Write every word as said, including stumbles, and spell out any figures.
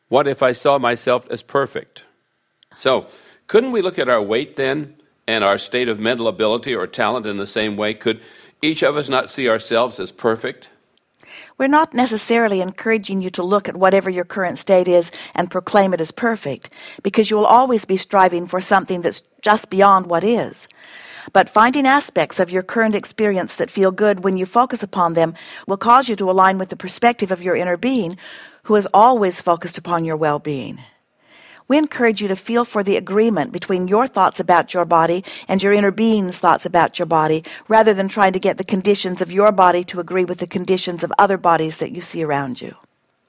What if I saw myself as perfect? So, couldn't we look at our weight then and our state of mental ability or talent in the same way? Could each of us not see ourselves as perfect? We're not necessarily encouraging you to look at whatever your current state is and proclaim it as perfect, because you will always be striving for something that's just beyond what is. But finding aspects of your current experience that feel good when you focus upon them will cause you to align with the perspective of your inner being, who is always focused upon your well-being. We encourage you to feel for the agreement between your thoughts about your body and your inner being's thoughts about your body, rather than trying to get the conditions of your body to agree with the conditions of other bodies that you see around you.